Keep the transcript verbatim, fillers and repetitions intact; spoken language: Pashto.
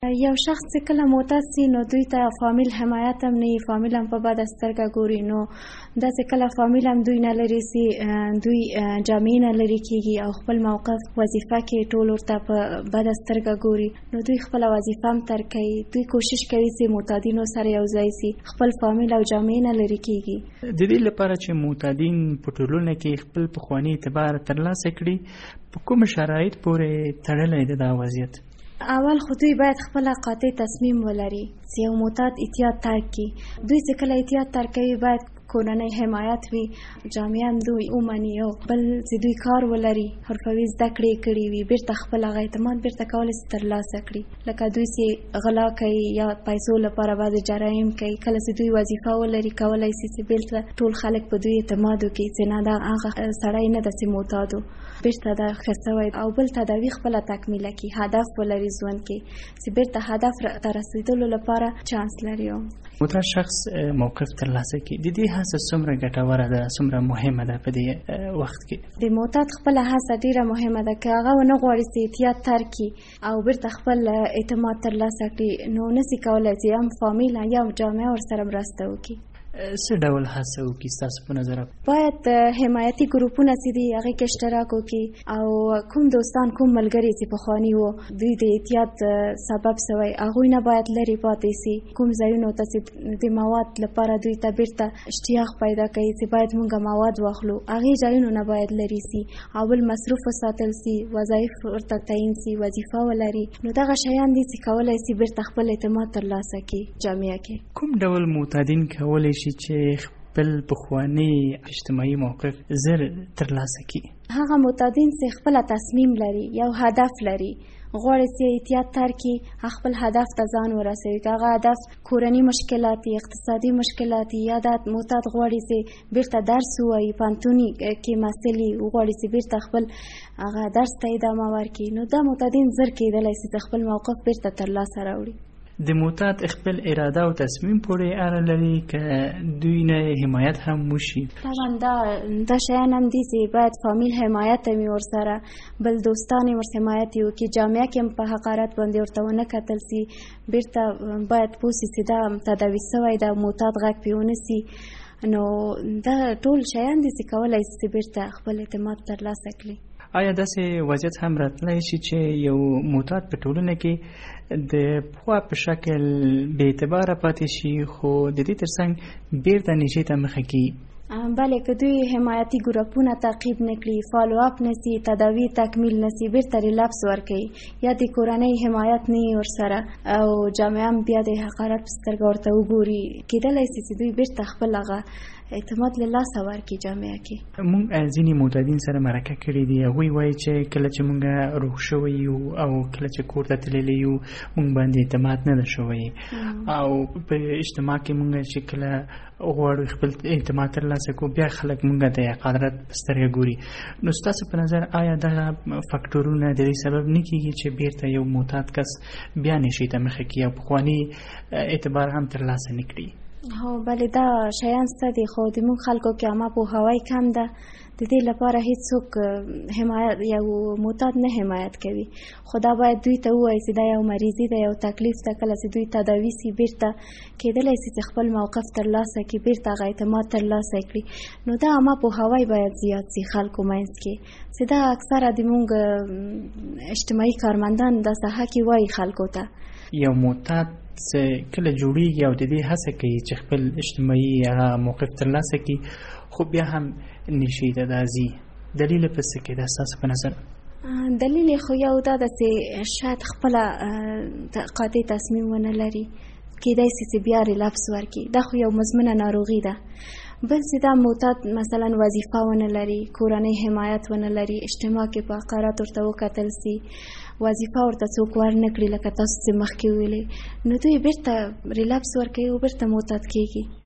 یو شخص چې کله معتاد سي نو دوی ته فامیل حمایت هم نه وي، فامیل هم په بده سترګه ګوري. نو داسې کله فامیل هم دوی نه لري سي دوی جامې نه لرې کېږي او خپل موقف وظیفه کې ټول ورته په بده سترګه ګوري. نو دوی خپله وظیفه هم ترک کوي. دوی کوشش کوي چې معتادینو سره یو ځای سي، خپل فامیل او جامې نه لرې کېږي. د دې لپاره چې معتادین په ټولنه کې خپل پخواني اعتبار ترلاسه کړي، په کوم شرایط پورې تړلی دی دا وضعیت؟ اول خو دوی باید خپل قاطع تصمیم ولري چې یو معتاد احتیاط ترک کړي. دوی چې کله احتیاط ترک کوي باید کورنۍ حمایت وي، جامې هم دوی ومني، او بل چې دوی کار ولري، حرفوي زده کړې کړي وي، بیرته خپل هغه اعتماد بیرته کولی شي ترلاسه کړي. لکه دوی چې غلا کوي یا پیسو لپاره بعضې جرایم کوي، کله چې دوی وظیفه ولري کولی شي چې بیرته ټول خلک په دوی اعتماد وکړي چې نه دا هغه سړی نه ده چې معتاد و، بیرته دا ښه سوی. او بل تداوي خپله تکمیله کړي، هدف ولري ژوند کې چې بیرته هدف ته رسېدلو لپاره چانس لري. معتاد شخص موقف ترلاسه کړي، د دې هڅه څومره ګټوره ده، څومره مهمه ده په دې وخت کې؟ د معتاد خپله هڅه ډېره مهمه ده. که هغه ونه غواړي چې احتیاط ترک کړي او بیرته خپل اعتماد ترلاسه کړي، نو نسي کولی چې هم فامیل یا جامعه ورسره مرسته وکړي. څه ډول هڅه وکړي ستاسو په نظر؟ باید حمایتي ګروپونه چې دي هغې کې اشتراک وکړي، او کوم دوستان کوم ملګري چې پخواني وو دوی د احتیاط سبب سوی، هغوی نه باید لرې پاتې سي. کوم ځایونو ته چې د مواد لپاره دوی ته بیرته اشتیاق پیدا کوي چې باید مونږ مواد واخلو، هغې ځایونو نه باید لرې سي. او بل مصروف وساتل سي، وظایف ورته تعیین سي، وظیفه ولري. نو دغه شیان دي چې کولی سي بیرته خپل اعتماد ترلاسه کړي جامعه کې. کوم ډول معتادین کولی شي چې خپل پخوانی اجتماعي موقف زر ترلاسه کړي؟ هغه معتادین چې خپل تصمیم لري، یو هدف لري، غواړي چې احتیاط ترک کړي، خپل هدف ته ځان ورسوي. که هغه هدف کورني مشکلات، اقتصادي مشکلات، یا دا معتاد غواړي چې بیرته درس ووایي، پوهنتون کې محصل وي، وغواړي چې بیرته خپل هغه درس ته ادامه ورکړي، نو دا معتادین زر کېدلی شي چې خپل موقف بیرته ترلاسه راوړي. د معتاد خپل اراده او تصمیم پورې اړه لري که دوی نه حمایت هم وشي؟ طبعا دا دا شیان هم دي چې باید فامیل حمایت هم ورسره، بل دوستان یې ورته حمایت وکړي، جامعه کې هم په حقارت باندې ورته ونه کتل سي، بیرته باید پوه سي چې دا تداوي سوی ده، معتاد غږ پرې ونیسي. نو دا ټول شیان دي چې کولی شي بیرته خپل اعتماد ترلاسه کړي. آیا داسې وضعیت هم راتلی شي چې یو معتاد په ټولنه کې د پخوا په شکل بې اعتباره پاتې شي، خو د دې ترڅنګ بیرته نشي ته مخه کړي؟ بله، که دوی حمایتي ګروپونه تعقیب نه کړي، فالو اپ نسي، تداوي تکمیل نسي، بیرته ریلپس ورکوي، یا د کورنۍ حمایت نه وي ورسره، او جامعه هم بیا د حقارت په سترګه ورته وګوري، کېدلی شي چې دوی بیرته خپل هغه اعتماد له لاسه ورکړي جامعه کې. مونږ ځینې معتادین سره مرکه کړي دي، هغوی وایي چې کله چې مونږ روغ شوي یو او کله چې کور ته تللی یو مونږ باندې اعتماد نه ده شوی، او په اجتماع کې مونږ چې کله غواړو خپل اعتماد ترلاسه کړو بیا خلک مونږ د قدرت په سترګه ګوري. نو ستاسو په نظر آیا دغه فکټورونه د دې سبب نه کېږي چې بیرته یو معتاد کس بیا نشي ته مخه کړي او پخواني اعتبار هم ترلاسه نه کړي؟ هو بله، دا شیان شته دي، خو د موږ خلکو کې عامه پوهاوی کم ده. د دې لپاره هیڅوک حمایت یو معتاد نه حمایت کوي. خو دا باید دوی ته ووایي چې دا یو مریضي ده، یو تکلیف ده. کله چې دوی تداوي سي بیرته کېدلی شي چې خپل موقف ترلاسه کړي، بیرته هغه اعتماد ترلاسه کړي. نو دا عامه پوهاوی باید زیات سي خلکو منځ کې، چې دا اکثره د موږ اجتماعي کارمندان دا ساحه کې وایي خلکو ته. یو معتاد چې کله جوړیږي او د دې هڅه کوي چې خپل اجتماعي هغه موقف ترلاسه کړي، خو بیا هم نشي ته دا ځي، دلیل یې په څه کې ده ستاسو په نظر؟ دلیل یې خو یو دا ده چې شاید خپله قاطع تصمیم ونه لري، کېدی شي چې بیا ریلپس ورکړي، دا خو یو مزمنه ناروغي ده. بل چې دا معتاد مثلا وظیفه ونه لري، کورنۍ حمایت ونه لري، اجتماع کې په حقارت ورته وکتل سي، وظیفه ورته څوک ورنه کړي لکه تاسو چې مخکې ویلې، نو دوی بیرته ریلپس ورکوي او بیرته معتاد کېږي.